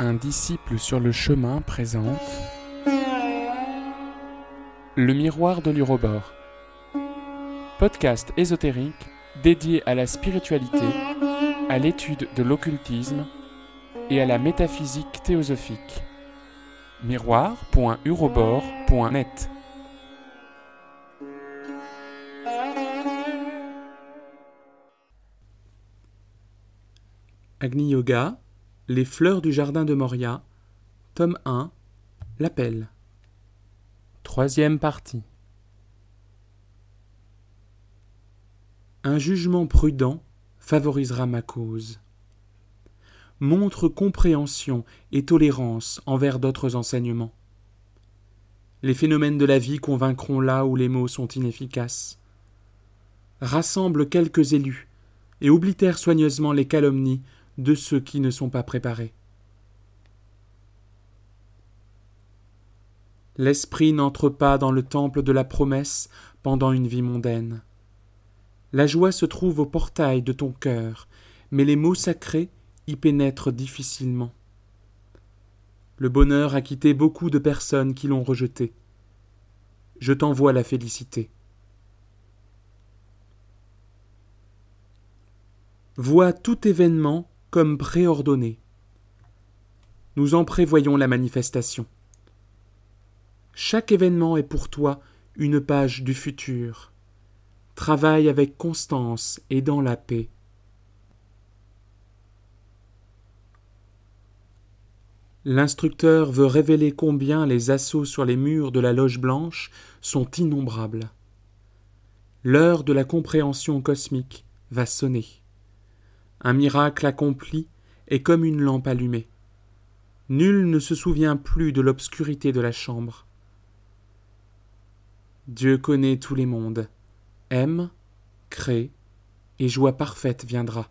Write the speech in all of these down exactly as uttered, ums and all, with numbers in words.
Un disciple sur le chemin présente Le miroir de l'Urobore, podcast ésotérique dédié à la spiritualité, à l'étude de l'occultisme et à la métaphysique théosophique. miroir point urobore point net. Agni Yoga, Les fleurs du jardin de Moria, tome un, L'appel. Troisième partie. Un jugement prudent favorisera ma cause. Montre compréhension et tolérance envers d'autres enseignements. Les phénomènes de la vie convaincront là où les mots sont inefficaces. Rassemble quelques élus et oblitère soigneusement les calomnies de ceux qui ne sont pas préparés. L'esprit n'entre pas dans le temple de la promesse pendant une vie mondaine. La joie se trouve au portail de ton cœur, mais les mots sacrés y pénètrent difficilement. Le bonheur a quitté beaucoup de personnes qui l'ont rejeté. Je t'envoie la félicité. Vois tout événement comme préordonné. Nous en prévoyons la manifestation. Chaque événement est pour toi une page du futur. Travaille avec constance et dans la paix. L'instructeur veut révéler combien les assauts sur les murs de la loge blanche sont innombrables. L'heure de la compréhension cosmique va sonner. Un miracle accompli est comme une lampe allumée. Nul ne se souvient plus de l'obscurité de la chambre. Dieu connaît tous les mondes, aime, crée, et joie parfaite viendra.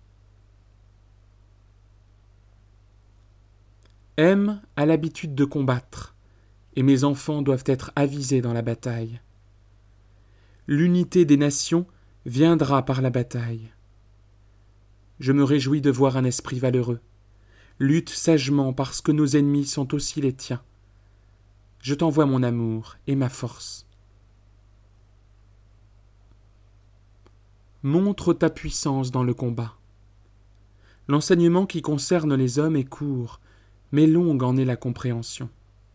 M a l'habitude de combattre, et mes enfants doivent être avisés dans la bataille. L'unité des nations viendra par la bataille. Je me réjouis de voir un esprit valeureux. Lutte sagement parce que nos ennemis sont aussi les tiens. Je t'envoie mon amour et ma force. Montre ta puissance dans le combat. L'enseignement qui concerne les hommes est court, mais longue en est la compréhension.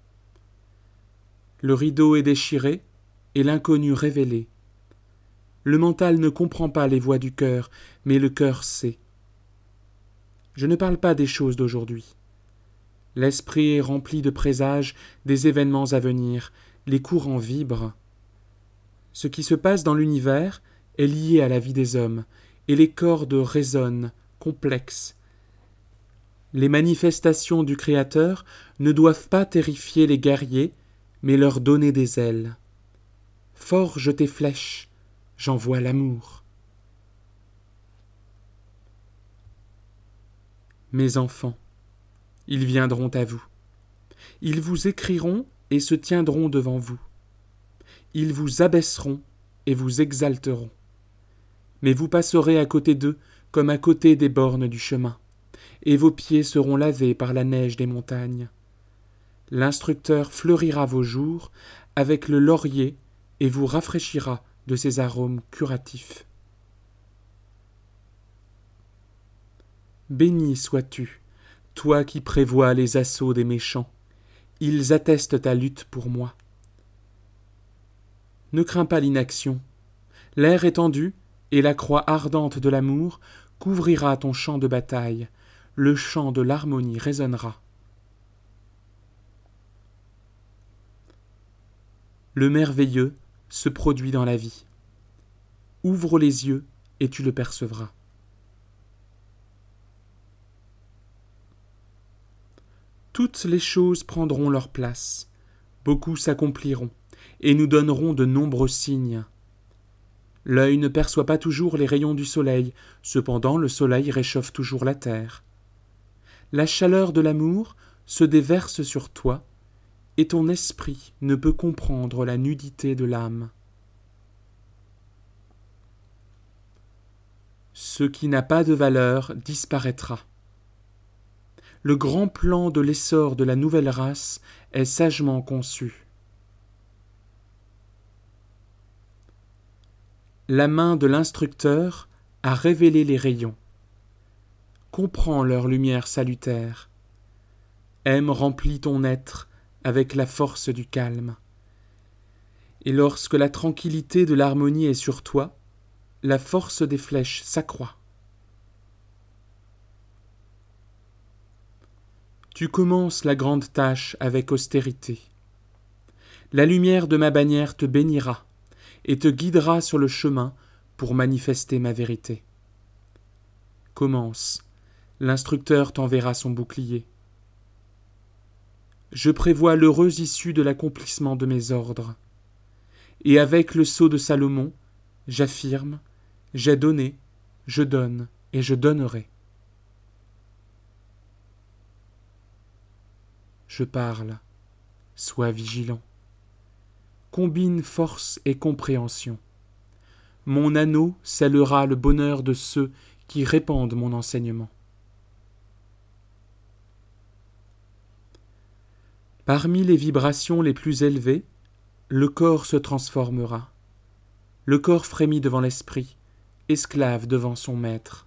Le rideau est déchiré et l'inconnu révélé. Le mental ne comprend pas les voix du cœur, mais le cœur sait. Je ne parle pas des choses d'aujourd'hui. L'esprit est rempli de présages des événements à venir, les courants vibrent. Ce qui se passe dans l'univers est lié à la vie des hommes, et les cordes résonnent, complexes. Les manifestations du Créateur ne doivent pas terrifier les guerriers, mais leur donner des ailes. Forge tes flèches, j'envoie l'amour. Mes enfants, ils viendront à vous. Ils vous écriront et se tiendront devant vous. Ils vous abaisseront et vous exalteront. Mais vous passerez à côté d'eux comme à côté des bornes du chemin, et vos pieds seront lavés par la neige des montagnes. L'instructeur fleurira vos jours avec le laurier et vous rafraîchira de ses arômes curatifs. Béni sois-tu, toi qui prévois les assauts des méchants. Ils attestent ta lutte pour moi. Ne crains pas l'inaction. L'air étendu et la croix ardente de l'amour couvrira ton champ de bataille. Le chant de l'harmonie résonnera. Le merveilleux se produit dans la vie. Ouvre les yeux et tu le percevras. Toutes les choses prendront leur place, beaucoup s'accompliront, et nous donnerons de nombreux signes. L'œil ne perçoit pas toujours les rayons du soleil, cependant le soleil réchauffe toujours la terre. La chaleur de l'amour se déverse sur toi, et ton esprit ne peut comprendre la nudité de l'âme. Ce qui n'a pas de valeur disparaîtra. le grand plan de l'essor de la nouvelle race est sagement conçu. La main de l'instructeur a révélé les rayons. Comprends leur lumière salutaire. Aime remplit ton être avec la force du calme. Et lorsque la tranquillité de l'harmonie est sur toi, la force des flèches s'accroît. Tu commences la grande tâche avec austérité. La lumière de ma bannière te bénira et te guidera sur le chemin pour manifester ma vérité. Commence, l'instructeur t'enverra son bouclier. Je prévois l'heureuse issue de l'accomplissement de mes ordres. Et avec le sceau de Salomon, j'affirme, j'ai donné, je donne et je donnerai. Je parle, sois vigilant. Combine force et compréhension. Mon anneau scellera le bonheur de ceux qui répandent mon enseignement. Parmi les vibrations les plus élevées, le corps se transformera. Le corps frémit devant l'esprit, esclave devant son maître.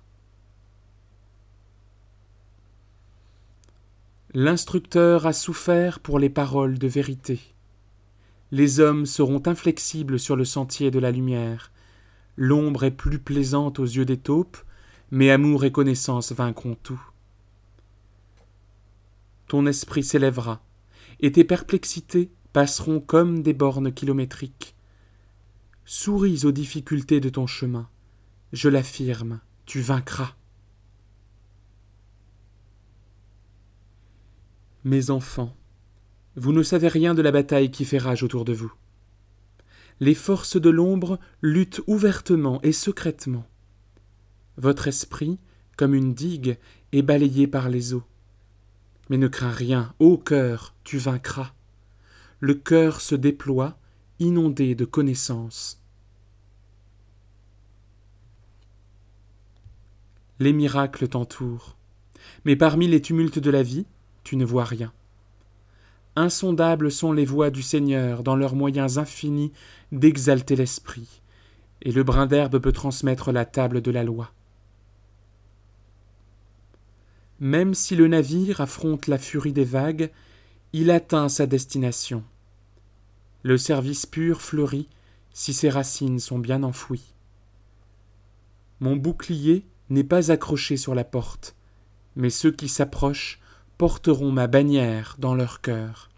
L'instructeur a souffert pour les paroles de vérité. Les hommes seront inflexibles sur le sentier de la lumière. L'ombre est plus plaisante aux yeux des taupes, mais amour et connaissance vaincront tout. Ton esprit s'élèvera, et tes perplexités passeront comme des bornes kilométriques. Souris aux difficultés de ton chemin. Je l'affirme, tu vaincras. Mes enfants, vous ne savez rien de la bataille qui fait rage autour de vous. Les forces de l'ombre luttent ouvertement et secrètement. Votre esprit, comme une digue, est balayé par les eaux. Mais ne crains rien, ô cœur, tu vaincras. Le cœur se déploie, inondé de connaissances. Les miracles t'entourent, mais parmi les tumultes de la vie, tu ne vois rien. Insondables sont les voies du Seigneur dans leurs moyens infinis d'exalter l'esprit, et le brin d'herbe peut transmettre la table de la loi. Même si le navire affronte la furie des vagues, il atteint sa destination. Le service pur fleurit si ses racines sont bien enfouies. Mon bouclier n'est pas accroché sur la porte, mais ceux qui s'approchent porteront ma bannière dans leur cœur.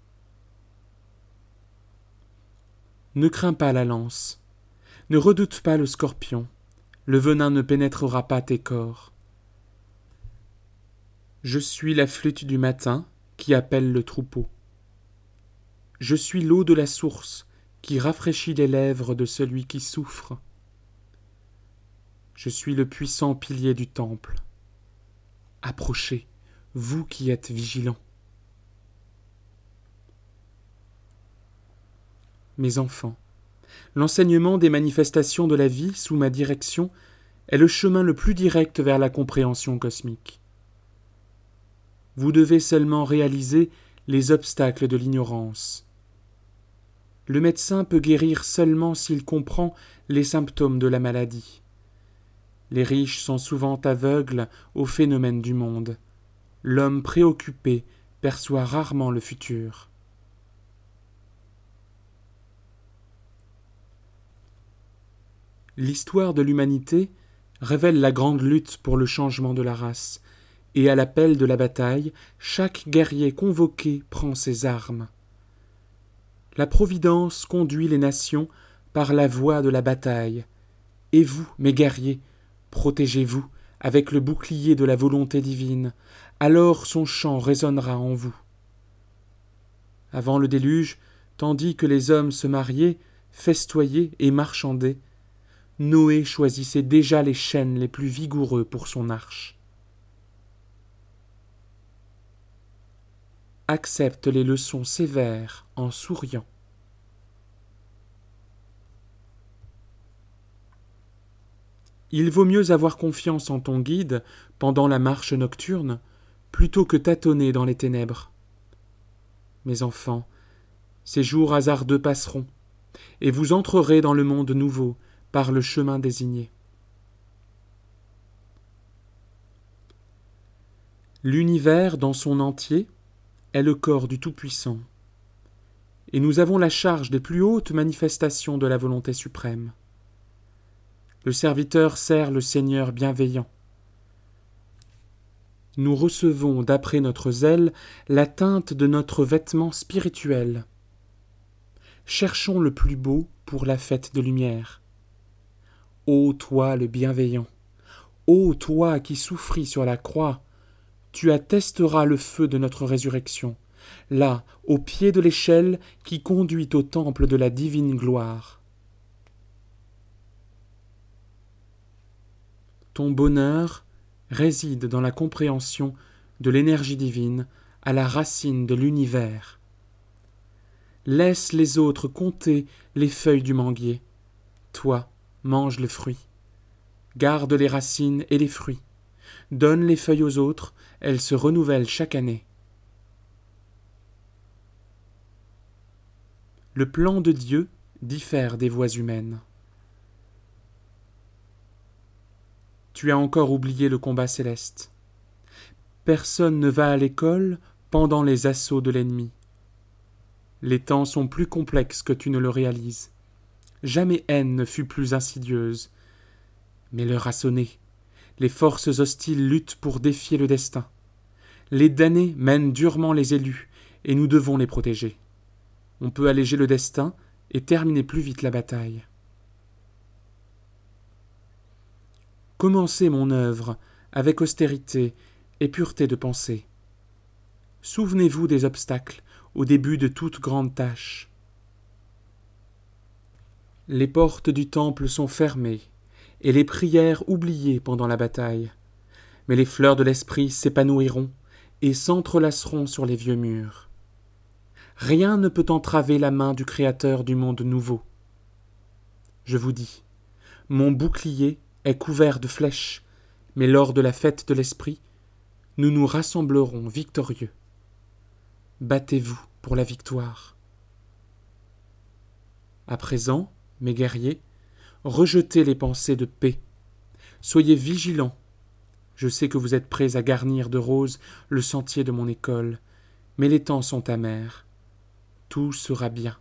Ne crains pas la lance, ne redoute pas le scorpion, le venin ne pénétrera pas tes corps. Je suis la flûte du matin qui appelle le troupeau. Je suis l'eau de la source qui rafraîchit les lèvres de celui qui souffre. Je suis le puissant pilier du temple. Approchez, vous qui êtes vigilants. Mes enfants, l'enseignement des manifestations de la vie sous ma direction est le chemin le plus direct vers la compréhension cosmique. Vous devez seulement réaliser les obstacles de l'ignorance. Le médecin peut guérir seulement s'il comprend les symptômes de la maladie. Les riches sont souvent aveugles aux phénomènes du monde. L'homme préoccupé perçoit rarement le futur. L'histoire de l'humanité révèle la grande lutte pour le changement de la race, et à l'appel de la bataille, chaque guerrier convoqué prend ses armes. La Providence conduit les nations par la voie de la bataille, et vous, mes guerriers, protégez-vous avec le bouclier de la volonté divine, alors son chant résonnera en vous. Avant le déluge, tandis que les hommes se mariaient, festoyaient et marchandaient, Noé choisissait déjà les chênes les plus vigoureux pour son arche. Accepte les leçons sévères en souriant. Il vaut mieux avoir confiance en ton guide pendant la marche nocturne plutôt que tâtonner dans les ténèbres. Mes enfants, ces jours hasardeux passeront, et vous entrerez dans le monde nouveau par le chemin désigné. L'univers dans son entier est le corps du Tout-Puissant, et nous avons la charge des plus hautes manifestations de la volonté suprême. Le serviteur sert le Seigneur bienveillant. Nous recevons, d'après notre zèle, la teinte de notre vêtement spirituel. Cherchons le plus beau pour la fête de lumière. Ô toi le bienveillant, ô toi qui souffris sur la croix, tu attesteras le feu de notre résurrection, là, au pied de l'échelle qui conduit au temple de la divine gloire. Ton bonheur réside dans la compréhension de l'énergie divine à la racine de l'univers. Laisse les autres compter les feuilles du manguier. Toi, mange le fruit. Garde les racines et les fruits. Donne les feuilles aux autres, elles se renouvellent chaque année. Le plan de Dieu diffère des voies humaines. Tu as encore oublié le combat céleste. Personne ne va à l'école pendant les assauts de l'ennemi. Les temps sont plus complexes que tu ne le réalises. Jamais haine ne fut plus insidieuse. Mais l'heure a sonné. Les forces hostiles luttent pour défier le destin. Les damnés mènent durement les élus, et nous devons les protéger. On peut alléger le destin et terminer plus vite la bataille. Commencez mon œuvre avec austérité et pureté de pensée. Souvenez-vous des obstacles au début de toute grande tâche. Les portes du temple sont fermées et les prières oubliées pendant la bataille, mais les fleurs de l'esprit s'épanouiront et s'entrelaceront sur les vieux murs. Rien ne peut entraver la main du Créateur du monde nouveau. Je vous dis, mon bouclier est couvert de flèches, mais lors de la fête de l'esprit, nous nous rassemblerons victorieux. Battez-vous pour la victoire. À présent, mes guerriers, rejetez les pensées de paix. Soyez vigilants. Je sais que vous êtes prêts à garnir de roses le sentier de mon école, mais les temps sont amers. Tout sera bien.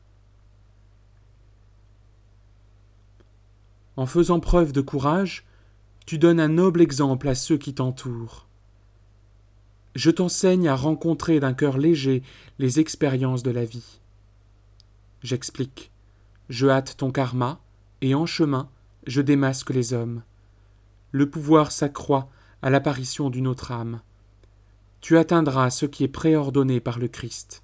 En faisant preuve de courage, tu donnes un noble exemple à ceux qui t'entourent. Je t'enseigne à rencontrer d'un cœur léger les expériences de la vie. J'explique. Je hâte ton karma, et en chemin, je démasque les hommes. Le pouvoir s'accroît à l'apparition d'une autre âme. Tu atteindras ce qui est préordonné par le Christ.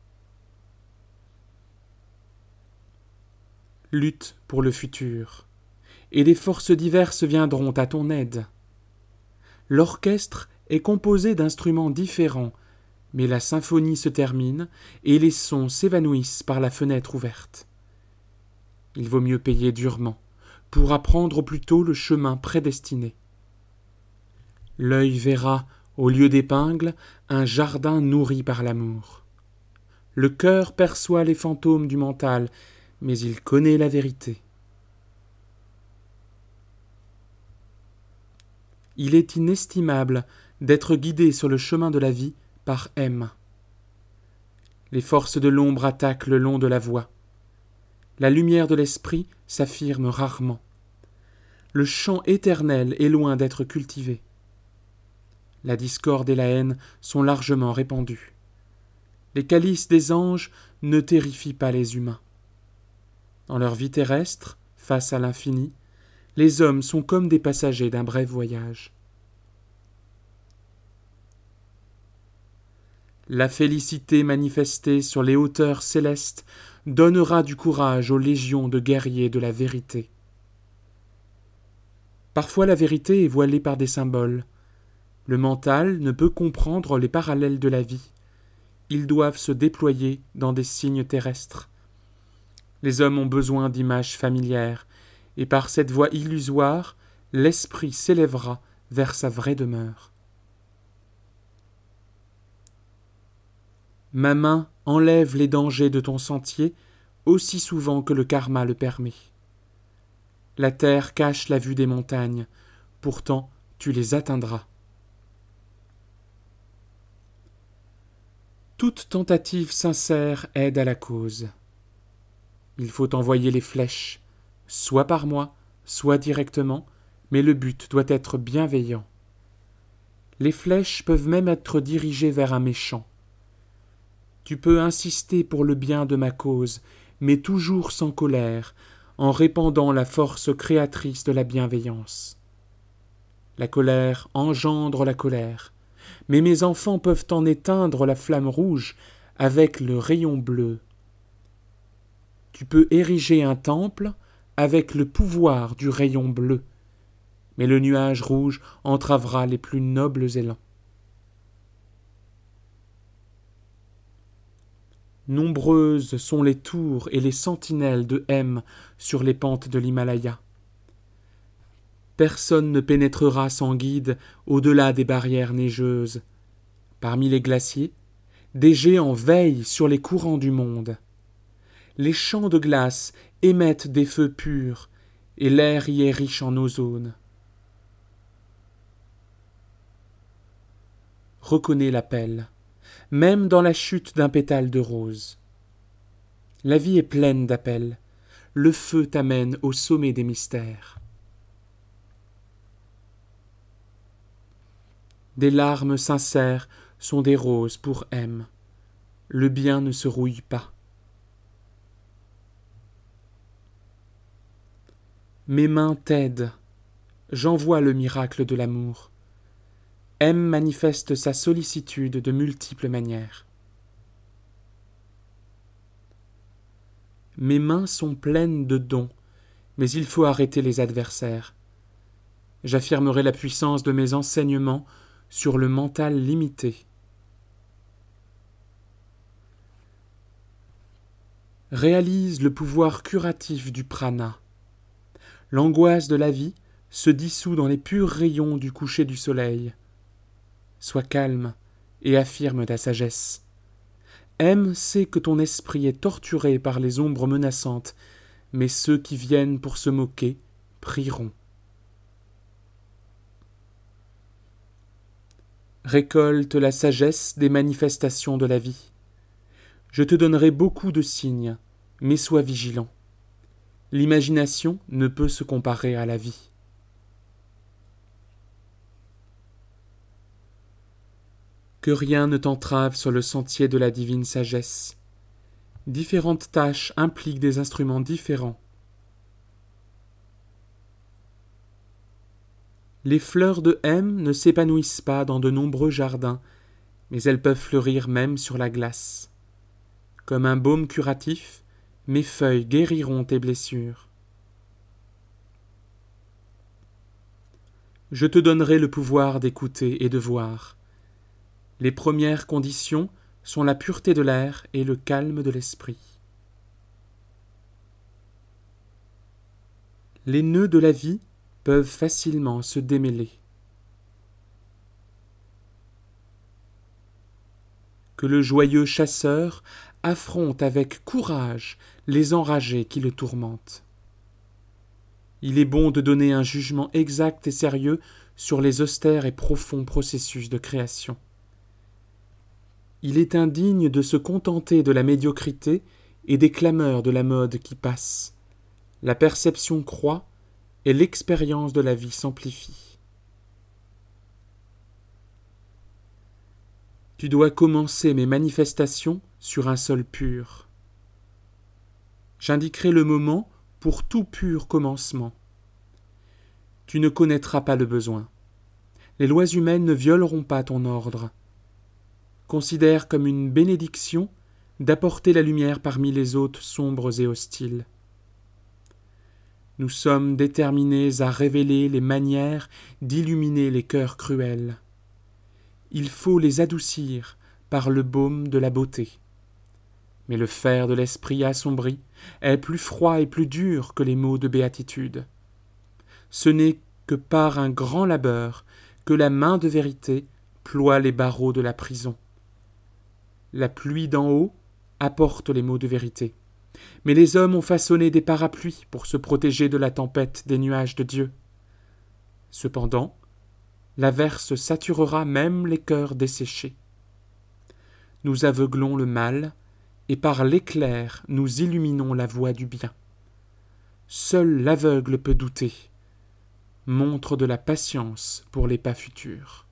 Lutte pour le futur, et des forces diverses viendront à ton aide. L'orchestre est composé d'instruments différents, mais la symphonie se termine et les sons s'évanouissent par la fenêtre ouverte. Il vaut mieux payer durement pour apprendre plus tôt le chemin prédestiné. L'œil verra, au lieu d'épingles, un jardin nourri par l'amour. Le cœur perçoit les fantômes du mental, mais il connaît la vérité. Il est inestimable d'être guidé sur le chemin de la vie par M. Les forces de l'ombre attaquent le long de la voie. La lumière de l'esprit s'affirme rarement. Le chant éternel est loin d'être cultivé. La discorde et la haine sont largement répandues. Les calices des anges ne terrifient pas les humains. Dans leur vie terrestre, face à l'infini, les hommes sont comme des passagers d'un bref voyage. La félicité manifestée sur les hauteurs célestes donnera du courage aux légions de guerriers de la vérité. Parfois la vérité est voilée par des symboles. Le mental ne peut comprendre les parallèles de la vie. Ils doivent se déployer dans des signes terrestres. Les hommes ont besoin d'images familières, et par cette voie illusoire, l'esprit s'élèvera vers sa vraie demeure. Ma main enlève les dangers de ton sentier aussi souvent que le karma le permet. La terre cache la vue des montagnes, pourtant tu les atteindras. Toute tentative sincère aide à la cause. Il faut envoyer les flèches, soit par moi, soit directement, mais le but doit être bienveillant. Les flèches peuvent même être dirigées vers un méchant. Tu peux insister pour le bien de ma cause, mais toujours sans colère, en répandant la force créatrice de la bienveillance. La colère engendre la colère, mais mes enfants peuvent en éteindre la flamme rouge avec le rayon bleu. Tu peux ériger un temple avec le pouvoir du rayon bleu, mais le nuage rouge entravera les plus nobles élans. Nombreuses sont les tours et les sentinelles de M sur les pentes de l'Himalaya. Personne ne pénétrera sans guide au-delà des barrières neigeuses. Parmi les glaciers, des géants veillent sur les courants du monde. Les champs de glace émettent des feux purs, et l'air y est riche en ozone. Reconnais l'appel, même dans la chute d'un pétale de rose. La vie est pleine d'appels, le feu t'amène au sommet des mystères. Des larmes sincères sont des roses pour M. Le bien ne se rouille pas. Mes mains t'aident. J'envoie le miracle de l'amour. M manifeste sa sollicitude de multiples manières. Mes mains sont pleines de dons, mais il faut arrêter les adversaires. J'affirmerai la puissance de mes enseignements sur le mental limité. Réalise le pouvoir curatif du prana. L'angoisse de la vie se dissout dans les purs rayons du coucher du soleil. Sois calme et affirme ta sagesse. M sait que ton esprit est torturé par les ombres menaçantes, mais ceux qui viennent pour se moquer prieront. Récolte la sagesse des manifestations de la vie. Je te donnerai beaucoup de signes, mais sois vigilant. L'imagination ne peut se comparer à la vie. Que rien ne t'entrave sur le sentier de la divine sagesse. Différentes tâches impliquent des instruments différents. Les fleurs de M ne s'épanouissent pas dans de nombreux jardins, mais elles peuvent fleurir même sur la glace. Comme un baume curatif, mes feuilles guériront tes blessures. Je te donnerai le pouvoir d'écouter et de voir. Les premières conditions sont la pureté de l'air et le calme de l'esprit. Les nœuds de la vie peuvent facilement se démêler. Que le joyeux chasseur affronte avec courage les enragés qui le tourmentent. Il est bon de donner un jugement exact et sérieux sur les austères et profonds processus de création. Il est indigne de se contenter de la médiocrité et des clameurs de la mode qui passe. La perception croît et l'expérience de la vie s'amplifie. Tu dois commencer mes manifestations sur un sol pur. J'indiquerai le moment pour tout pur commencement. Tu ne connaîtras pas le besoin. Les lois humaines ne violeront pas ton ordre. Considère comme une bénédiction d'apporter la lumière parmi les hôtes sombres et hostiles. Nous sommes déterminés à révéler les manières d'illuminer les cœurs cruels. Il faut les adoucir par le baume de la beauté. Mais le fer de l'esprit assombri est plus froid et plus dur que les mots de béatitude. Ce n'est que par un grand labeur que la main de vérité ploie les barreaux de la prison. La pluie d'en haut apporte les mots de vérité. Mais les hommes ont façonné des parapluies pour se protéger de la tempête des nuages de Dieu. Cependant, l'averse saturera même les cœurs desséchés. Nous aveuglons le mal, et par l'éclair nous illuminons la voie du bien. Seul l'aveugle peut douter, montre de la patience pour les pas futurs.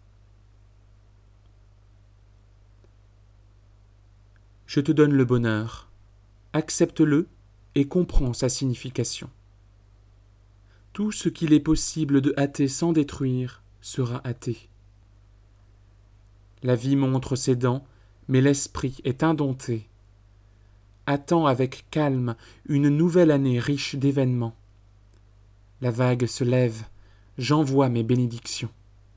Je te donne le bonheur, accepte-le et comprends sa signification. Tout ce qu'il est possible de hâter sans détruire sera hâté. La vie montre ses dents, mais l'esprit est indompté. Attends avec calme une nouvelle année riche d'événements. La vague se lève, j'envoie mes bénédictions.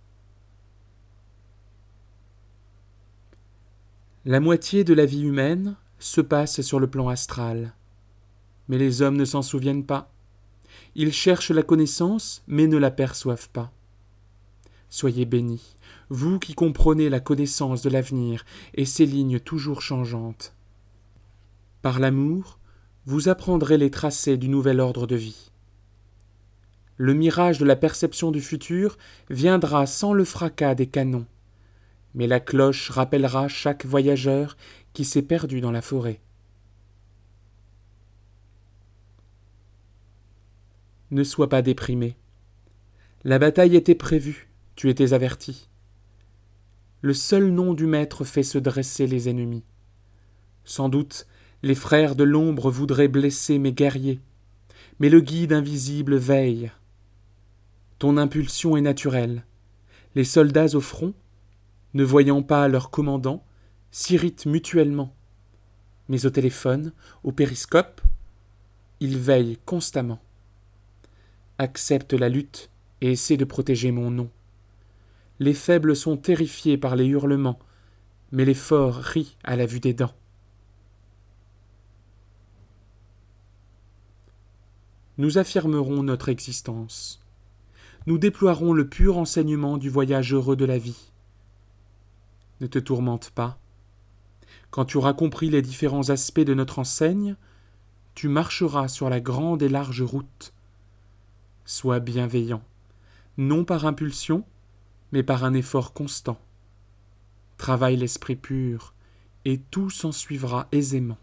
La moitié de la vie humaine se passe sur le plan astral. Mais les hommes ne s'en souviennent pas. Ils cherchent la connaissance, mais ne la perçoivent pas. Soyez bénis, vous qui comprenez la connaissance de l'avenir et ses lignes toujours changeantes. Par l'amour, vous apprendrez les tracés du nouvel ordre de vie. Le mirage de la perception du futur viendra sans le fracas des canons, mais la cloche rappellera chaque voyageur qui s'est perdu dans la forêt. Ne sois pas déprimé. La bataille était prévue, tu étais averti. Le seul nom du maître fait se dresser les ennemis. Sans doute, les frères de l'ombre voudraient blesser mes guerriers, mais le guide invisible veille. Ton impulsion est naturelle. Les soldats au front, ne voyant pas leur commandant, s'irritent mutuellement. Mais au téléphone, au périscope, ils veillent constamment. Accepte la lutte et essaie de protéger mon nom. Les faibles sont terrifiés par les hurlements, mais les forts rient à la vue des dents. Nous affirmerons notre existence. Nous déploierons le pur enseignement du voyage heureux de la vie. Ne te tourmente pas. Quand tu auras compris les différents aspects de notre enseigne, tu marcheras sur la grande et large route. Sois bienveillant, non par impulsion, mais par un effort constant. Travaille l'esprit pur, et tout s'ensuivra aisément.